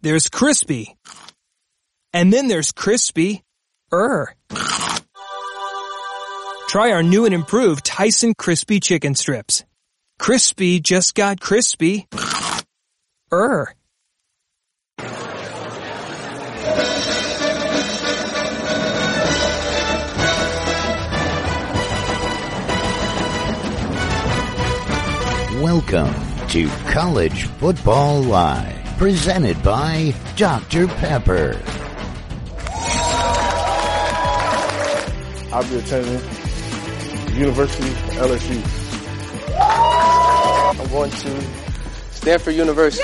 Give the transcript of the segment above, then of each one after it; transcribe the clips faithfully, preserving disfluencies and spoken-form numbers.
There's crispy. And then there's crispy-er. Try our new and improved Tyson Crispy Chicken Strips. Crispy just got crispy-er. Welcome to College Football Live, presented by Doctor Pepper. I'll be attending University of L S U. I'm going to Stanford University.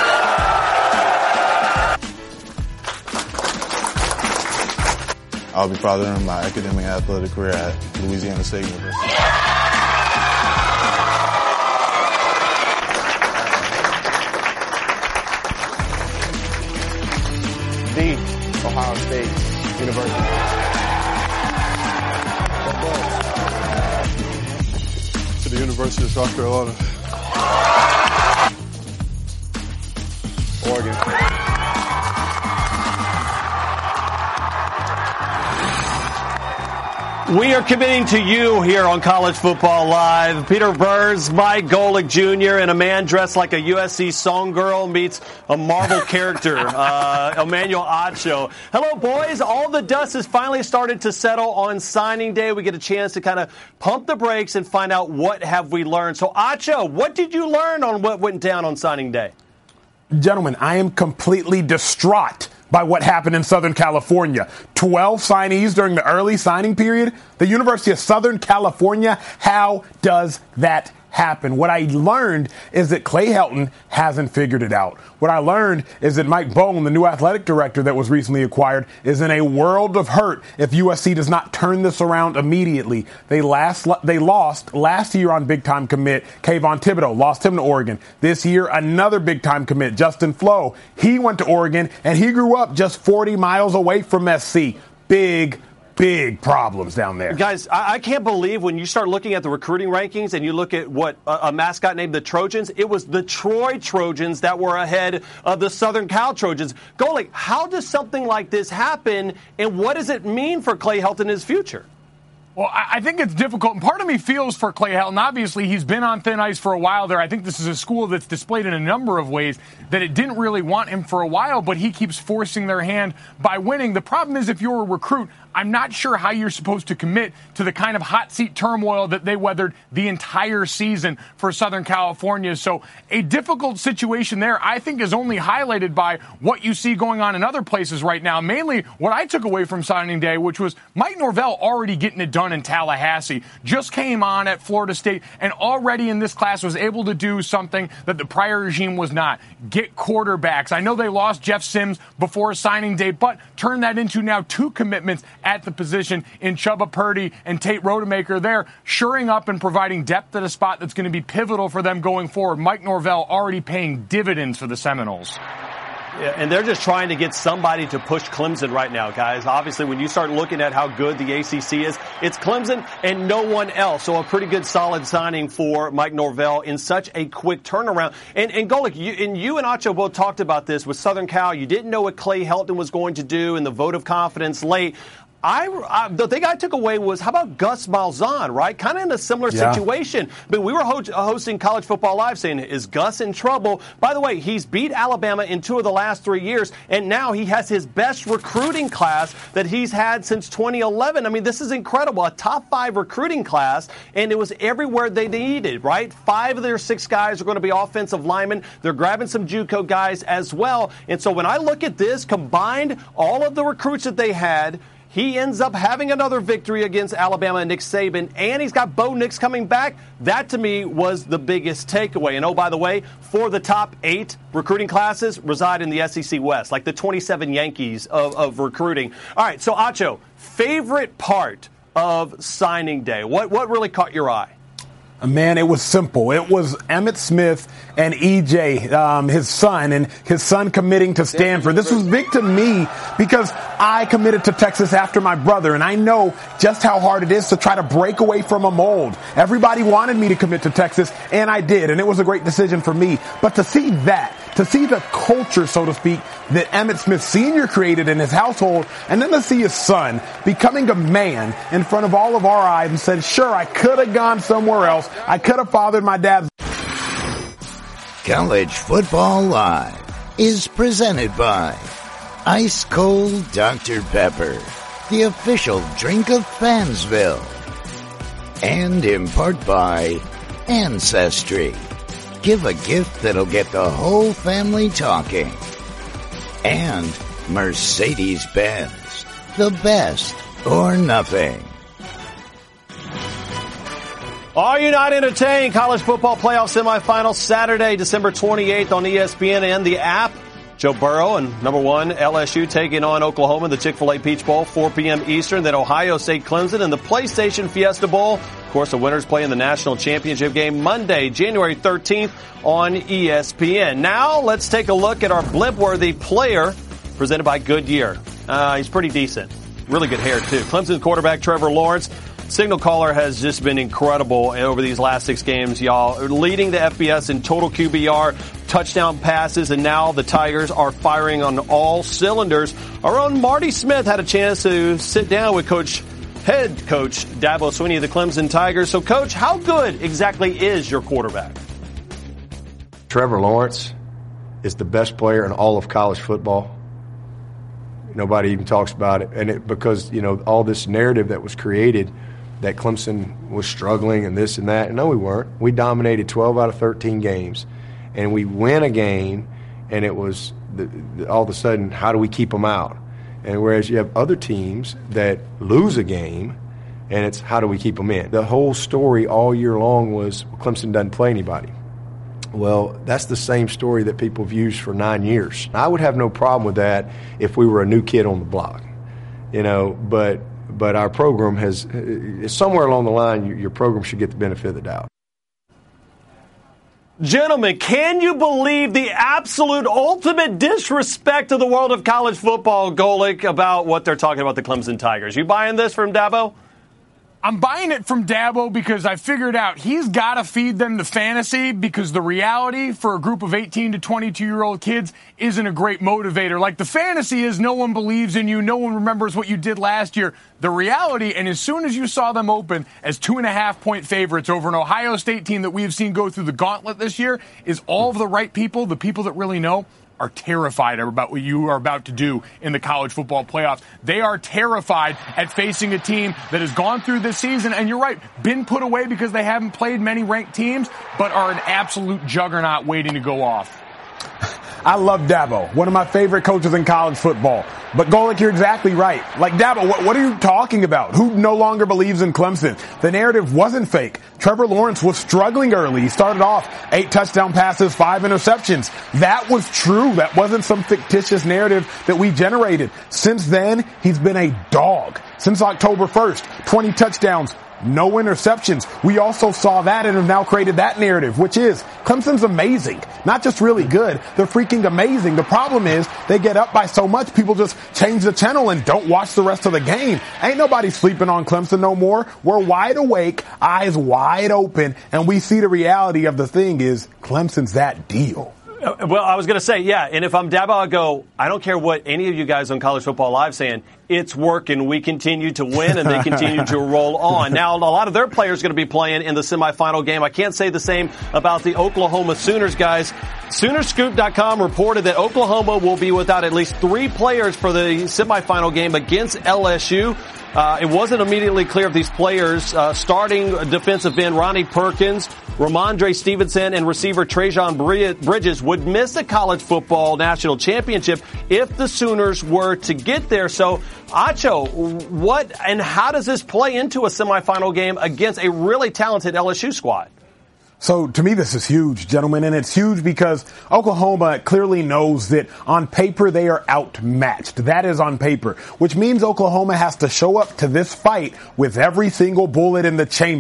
I'll be furthering my academic and athletic career at Louisiana State University. The Ohio State University. To the University of South Carolina. Oregon. We are committing to you here on College Football Live. Peter Burrs, Mike Golic Junior, and a man dressed like a U S C song girl meets a Marvel character, uh, Emmanuel Acho. Hello, boys. All the dust has finally started to settle on signing day. We get a chance to kind of pump the brakes and find out what have we learned. So, Acho, what did you learn on what went down on signing day? Gentlemen, I am completely distraught by what happened in Southern California. twelve signees during the early signing period. The University of Southern California, how does that happen? What I learned is that Clay Helton hasn't figured it out. What I learned is that Mike Bohn, the new athletic director that was recently acquired, is in a world of hurt if U S C does not turn this around immediately. They last they lost last year on big-time commit Kayvon Thibodeau, lost him to Oregon. This year, another big-time commit, Justin Flo. He went to Oregon, and he grew up just forty miles away from S C. Big Big problems down there. Guys, I, I can't believe when you start looking at the recruiting rankings and you look at what a, a mascot named the Trojans, it was the Troy Trojans that were ahead of the Southern Cal Trojans. Golic, how does something like this happen, and what does it mean for Clay Helton in his future? Well, I think it's difficult, and part of me feels for Clay Helton. Obviously, he's been on thin ice for a while there. I think this is a school that's displayed in a number of ways that it didn't really want him for a while, but he keeps forcing their hand by winning. The problem is, if you're a recruit, I'm not sure how you're supposed to commit to the kind of hot seat turmoil that they weathered the entire season for Southern California. So a difficult situation there, I think, is only highlighted by what you see going on in other places right now. Mainly what I took away from signing day, which was Mike Norvell already getting it done in Tallahassee, just came on at Florida State and already in this class was able to do something that the prior regime was not. Get quarterbacks. I know they lost Jeff Sims before signing day, but turn that into now two commitments at the position in Chubba Purdy and Tate Rodemaker. They're shoring up and providing depth at a spot that's going to be pivotal for them going forward. Mike Norvell already paying dividends for the Seminoles. Yeah, and they're just trying to get somebody to push Clemson right now, guys. Obviously, when you start looking at how good the A C C is, it's Clemson and no one else. So a pretty good, solid signing for Mike Norvell in such a quick turnaround. And, and Golic, you and, you and Acho both talked about this with Southern Cal. You didn't know what Clay Helton was going to do and the vote of confidence late. I, I, the thing I took away was, how about Gus Malzahn, right? Kind of in a similar yeah. situation. But we were ho- hosting College Football Live saying, is Gus in trouble? By the way, he's beat Alabama in two of the last three years, and now he has his best recruiting class that he's had since twenty eleven. I mean, this is incredible. A top five recruiting class, and it was everywhere they needed, right? Five of their six guys are going to be offensive linemen. They're grabbing some JUCO guys as well. And so when I look at this, combined all of the recruits that they had, he ends up having another victory against Alabama and Nick Saban, and he's got Bo Nix coming back. That, to me, was the biggest takeaway. And, oh, by the way, four of the top eight recruiting classes reside in the S E C West, like the twenty-seven Yankees of, of recruiting. All right, so, Acho, favorite part of signing day? What, what really caught your eye? Man, it was simple. It was Emmitt Smith and E J, um, his son, and his son committing to Stanford. This was big to me because I committed to Texas after my brother, and I know just how hard it is to try to break away from a mold. Everybody wanted me to commit to Texas, and I did, and it was a great decision for me. But to see that, to see the culture, so to speak, that Emmitt Smith Senior created in his household, and then to see his son becoming a man in front of all of our eyes and said, sure, I could have gone somewhere else. I could have fathered my dad's. College Football Live is presented by Ice Cold Doctor Pepper, the official drink of Fansville, and in part by Ancestry. Give a gift that'll get the whole family talking. And Mercedes-Benz, the best or nothing. Are you not entertained? College football playoff semifinals Saturday, December twenty-eighth on E S P N and the app. Joe Burrow and number one L S U taking on Oklahoma in the Chick-fil-A Peach Bowl, four p.m. Eastern. Then Ohio State Clemson in the PlayStation Fiesta Bowl. Of course, the winners play in the national championship game Monday, January thirteenth on E S P N. Now let's take a look at our blimp-worthy player presented by Goodyear. Uh, he's pretty decent. Really good hair, too. Clemson quarterback Trevor Lawrence. Signal caller has just been incredible over these last six games, y'all. Leading the F B S in total Q B R, touchdown passes, and now the Tigers are firing on all cylinders. Our own Marty Smith had a chance to sit down with Coach, head coach Dabo Swinney of the Clemson Tigers. So, Coach, how good exactly is your quarterback? Trevor Lawrence is the best player in all of college football. Nobody even talks about it. And it because, you know, all this narrative that was created that Clemson was struggling and this and that. And no, we weren't. We dominated twelve out of thirteen games. And we win a game, and it was the, the, all of a sudden, how do we keep them out? And whereas you have other teams that lose a game, and it's how do we keep them in? The whole story all year long was Clemson doesn't play anybody. Well, that's the same story that people have used for nine years. I would have no problem with that if we were a new kid on the block, you know, but but our program has – somewhere along the line, your, your program should get the benefit of the doubt. Gentlemen, can you believe the absolute ultimate disrespect to the world of college football, Golic, about what they're talking about the Clemson Tigers? You buying this from Dabo? I'm buying it from Dabo because I figured out he's got to feed them the fantasy, because the reality for a group of eighteen to twenty-two-year-old kids isn't a great motivator. Like the fantasy is no one believes in you, no one remembers what you did last year. The reality, and as soon as you saw them open as two and a half point favorites over an Ohio State team that we have seen go through the gauntlet this year, is all of the right people, the people that really know, are terrified about what you are about to do in the college football playoffs. They are terrified at facing a team that has gone through this season, and you're right, been put away because they haven't played many ranked teams, but are an absolute juggernaut waiting to go off. I love Dabo, one of my favorite coaches in college football. But Golic, you're exactly right. Like, Dabo, what, what are you talking about? Who no longer believes in Clemson? The narrative wasn't fake. Trevor Lawrence was struggling early. He started off eight touchdown passes, five interceptions. That was true. That wasn't some fictitious narrative that we generated. Since then, he's been a dog. Since October first, twenty touchdowns, no interceptions. We also saw that and have now created that narrative, which is Clemson's amazing. Not just really good, they're freaking amazing. The problem is they get up by so much, people just change the channel and don't watch the rest of the game. Ain't nobody sleeping on Clemson no more. We're wide awake, eyes wide open, and we see the reality of the thing is Clemson's that deal. Well, I was going to say, yeah, and if I'm Dabo, I go, I don't care what any of you guys on College Football Live saying, it's working. We continue to win, and they continue to roll on. Now, a lot of their players are going to be playing in the semifinal game. I can't say the same about the Oklahoma Sooners, guys. Sooner Scoop dot com reported that Oklahoma will be without at least three players for the semifinal game against L S U. Uh, it wasn't immediately clear if these players, uh, starting defensive end Ronnie Perkins, Ramondre Stevenson, and receiver Trajan Bridges would miss the college football national championship if the Sooners were to get there. So, Acho, what and how does this play into a semifinal game against a really talented L S U squad? So to me, this is huge, gentlemen, and it's huge because Oklahoma clearly knows that on paper they are outmatched. That is on paper, which means Oklahoma has to show up to this fight with every single bullet in the chamber.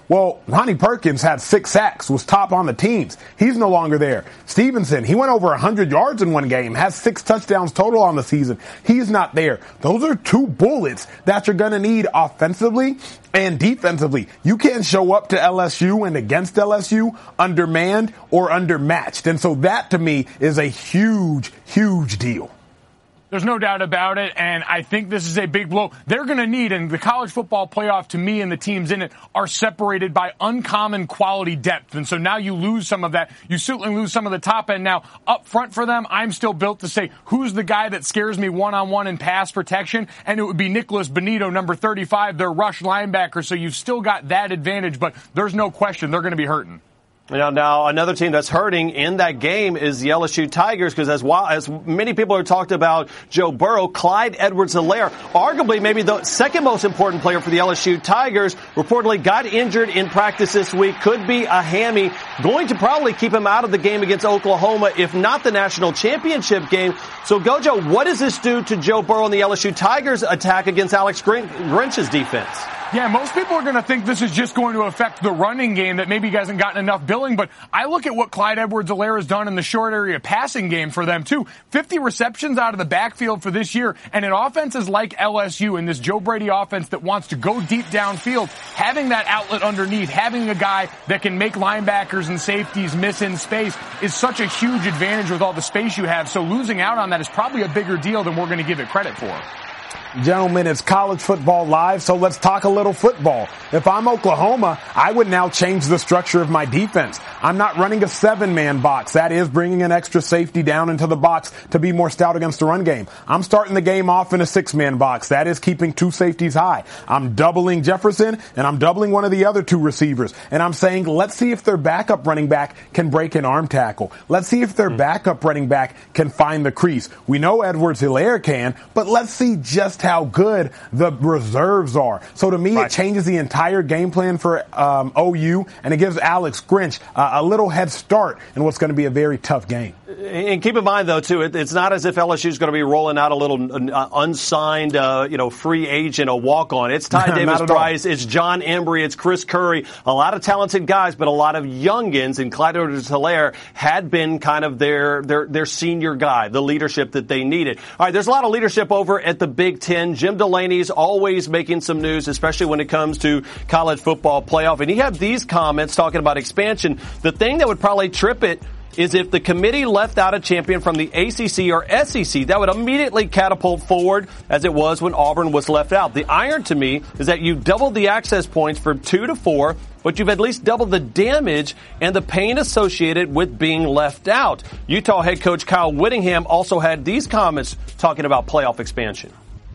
Well, Ronnie Perkins had six sacks, was top on the teams. He's no longer there. Stevenson, he went over one hundred yards in one game, has six touchdowns total on the season. He's not there. Those are two bullets that you're going to need offensively and defensively. You can't show up to L S U and against L S U undermanned or undermatched. And so that, to me, is a huge, huge deal. There's no doubt about it, and I think this is a big blow. They're going to need, and the college football playoff, to me, and the teams in it are separated by uncommon quality depth. And so now you lose some of that. You certainly lose some of the top end. Now, up front for them, I'm still built to say, who's the guy that scares me one-on-one in pass protection? And it would be Nicholas Benito, number thirty-five, their rush linebacker. So you've still got that advantage, but there's no question they're going to be hurting. Now, now, another team that's hurting in that game is the L S U Tigers, because as well as many people have talked about Joe Burrow, Clyde Edwards-Helaire, arguably maybe the second most important player for the L S U Tigers, reportedly got injured in practice this week, could be a hammy, going to probably keep him out of the game against Oklahoma, if not the national championship game. So, Gojo, what does this do to Joe Burrow and the L S U Tigers' attack against Alex Grinch's defense? Yeah, most people are going to think this is just going to affect the running game, that maybe he hasn't gotten enough billing, but I look at what Clyde Edwards-Helaire has done in the short area passing game for them, too. fifty receptions out of the backfield for this year, and in offenses like L S U, in this Joe Brady offense that wants to go deep downfield, having that outlet underneath, having a guy that can make linebackers and safeties miss in space is such a huge advantage with all the space you have, so losing out on that is probably a bigger deal than we're going to give it credit for. Gentlemen, it's College Football Live, so let's talk a little football. If I'm Oklahoma, I would now change the structure of my defense. I'm not running a seven-man box. That is bringing an extra safety down into the box to be more stout against the run game. I'm starting the game off in a six-man box. That is keeping two safeties high. I'm doubling Jefferson, and I'm doubling one of the other two receivers. And I'm saying, let's see if their backup running back can break an arm tackle. Let's see if their backup running back can find the crease. We know Edwards-Helaire can, but let's see just how good the reserves are. So to me, right, it changes the entire game plan for um, O U, and it gives Alex Grinch uh, a little head start in what's going to be a very tough game. And keep in mind, though, too, it, it's not as if L S U is going to be rolling out a little uh, unsigned, uh, you know, free agent, a walk-on. It's Ty Davis-Price, it's John Embry, it's Chris Curry, a lot of talented guys, but a lot of youngins. And Clyde Edwards-Helaire had been kind of their, their their senior guy, the leadership that they needed. All right, there's a lot of leadership over at the Big Ten. Jim Delaney's always making some news, especially when it comes to college football playoff. And he had these comments talking about expansion. The thing that would probably trip it is if the committee left out a champion from the A C C or S E C. That would immediately catapult forward, as it was when Auburn was left out. The iron to me is that you doubled the access points from two to four, but you've at least doubled the damage and the pain associated with being left out. Utah head coach Kyle Whittingham also had these comments talking about playoff expansion.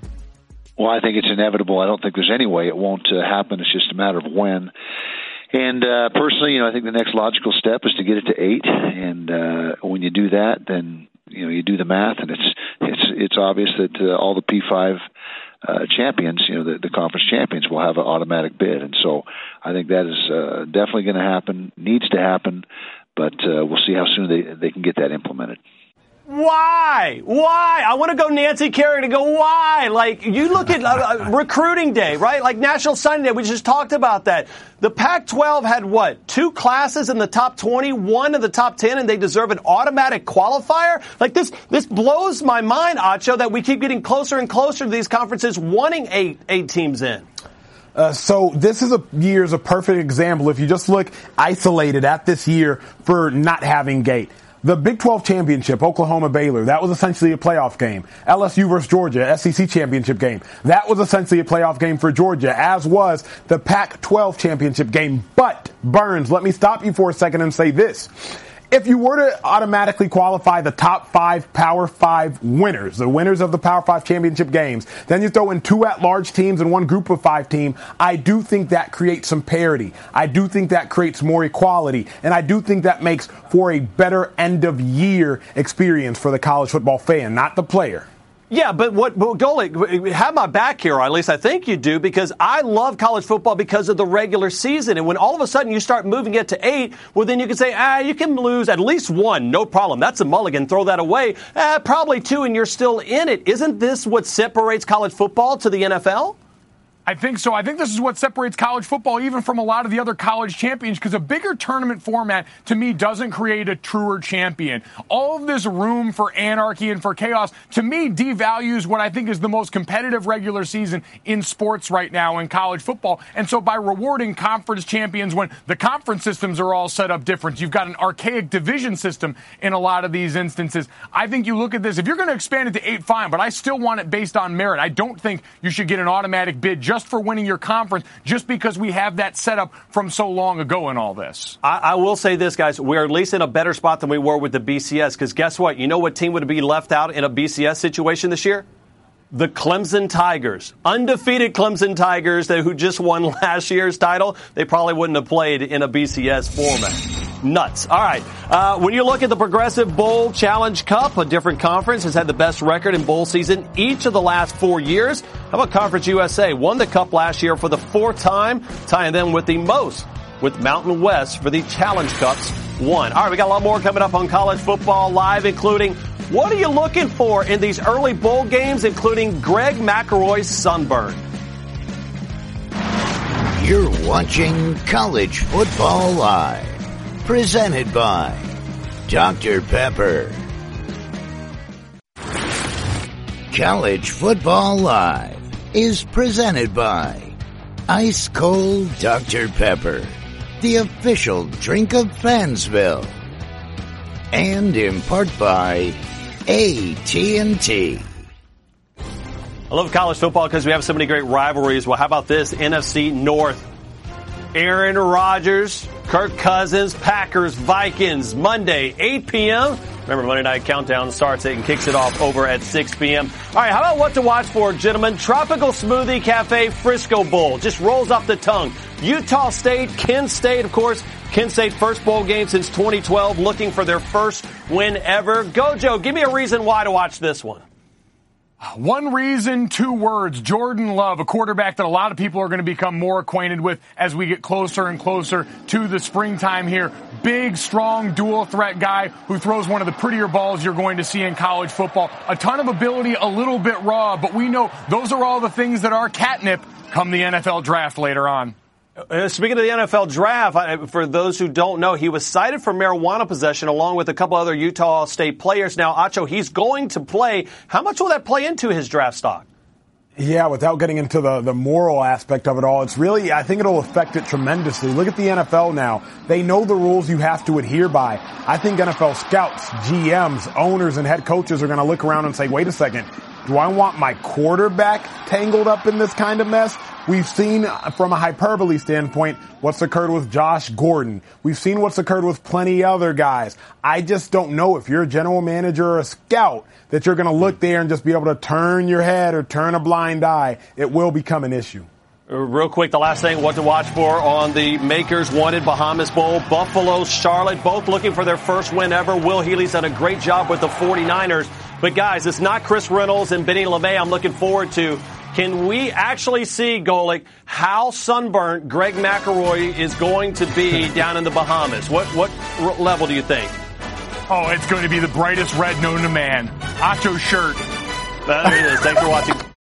Well, I think it's inevitable. I don't think there's any way it won't uh, happen. It's just a matter of when. And uh, personally, you know, I think the next logical step is to get it to eight. And uh, when you do that, then you know you do the math, and it's it's it's obvious that uh, all the P five uh, champions, you know, the, the conference champions, will have an automatic bid. And so I think that is uh, definitely going to happen, needs to happen, but uh, we'll see how soon they they can get that implemented. Why? Why? I want to go Nancy Kerrigan and go, why? Like, you look at uh, recruiting day, right? Like National Signing Day, we just talked about that. The Pac twelve had what? Two classes in the top twenty, one in the top ten, and they deserve an automatic qualifier? Like, this this blows my mind, Acho, that we keep getting closer and closer to these conferences wanting eight, eight teams in. Uh, so this is a year is a perfect example. If you just look isolated at this year for not having gate. The Big twelve championship, Oklahoma-Baylor, that was essentially a playoff game. L S U versus Georgia, S E C championship game. That was essentially a playoff game for Georgia, as was the Pac twelve championship game. But, Burns, let me stop you for a second and say this. If you were to automatically qualify the top five Power Five winners, the winners of the Power Five championship games, then you throw in two at-large teams and one group of five team, I do think that creates some parity. I do think that creates more equality. And I do think that makes for a better end-of-year experience for the college football fan, not the player. Yeah, but what, but Golic, have my back here, or at least I think you do, because I love college football because of the regular season. And when all of a sudden you start moving it to eight, well, then you can say, ah, you can lose at least one, no problem. That's a mulligan. Throw that away. Ah, probably two, and you're still in it. Isn't this what separates college football to the N F L? I think so. I think this is what separates college football even from a lot of the other college champions, because a bigger tournament format, to me, doesn't create a truer champion. All of this room for anarchy and for chaos, to me, devalues what I think is the most competitive regular season in sports right now in college football. And so by rewarding conference champions when the conference systems are all set up different, you've got an archaic division system in a lot of these instances. I think you look at this, if you're going to expand it to eight, fine, but I still want it based on merit. I don't think you should get an automatic bid just just for winning your conference, just because we have that set up from so long ago in all this. I, I will say this, guys. We're at least in a better spot than we were with the B C S, because guess what? You know what team would be left out in a B C S situation this year? The Clemson Tigers. Undefeated Clemson Tigers that, who just won last year's title. They probably wouldn't have played in a B C S format. Nuts. All right. Uh, when you look at the Progressive Bowl Challenge Cup, a different conference has had the best record in bowl season each of the last four years. How about Conference U S A? Won the Cup last year for the fourth time, tying them with the most, with Mountain West for the Challenge Cups won. All right, we got a lot more coming up on College Football Live, including what are you looking for in these early bowl games, including Greg McElroy's sunburn. You're watching College Football Live, presented by Doctor Pepper. College Football Live is presented by Ice Cold Doctor Pepper, the official drink of Fansville, and in part by A T and T. I love college football because we have so many great rivalries. Well, how about this? N F C North. Aaron Rodgers, Kirk Cousins, Packers, Vikings, Monday, eight p.m. Remember, Monday Night Countdown starts it and kicks it off over at six p.m. All right, how about what to watch for, gentlemen? Tropical Smoothie Cafe Frisco Bowl. Just rolls off the tongue. Utah State, Kent State, of course. Kent State first bowl game since twenty twelve, looking for their first win ever. Gojo, give me a reason why to watch this one. One reason, two words. Jordan Love, a quarterback that a lot of people are going to become more acquainted with as we get closer and closer to the springtime here. Big, strong, dual threat guy who throws one of the prettier balls you're going to see in college football. A ton of ability, a little bit raw, but we know those are all the things that are catnip come the N F L draft later on. Uh, speaking of the N F L draft, I, for those who don't know, he was cited for marijuana possession along with a couple other Utah State players. Now, Acho, he's going to play. How much will that play into his draft stock? Yeah, without getting into the, the moral aspect of it all, it's really, I think it'll affect it tremendously. Look at the N F L now. They know the rules you have to adhere by. I think N F L scouts, G Ms, owners, and head coaches are going to look around and say, wait a second, do I want my quarterback tangled up in this kind of mess? We've seen, from a hyperbole standpoint, what's occurred with Josh Gordon. We've seen what's occurred with plenty other guys. I just don't know if you're a general manager or a scout that you're going to look there and just be able to turn your head or turn a blind eye. It will become an issue. Real quick, the last thing, what to watch for on the Makers Wanted Bahamas Bowl. Buffalo, Charlotte, both looking for their first win ever. Will Healy's done a great job with the forty-niners. But, guys, it's not Chris Reynolds and Benny LeMay I'm looking forward to. Can we actually see, Golic, how sunburnt Greg McElroy is going to be down in the Bahamas? What what level do you think? Oh, it's going to be the brightest red known to man. Acho shirt. There it is. Thanks for watching.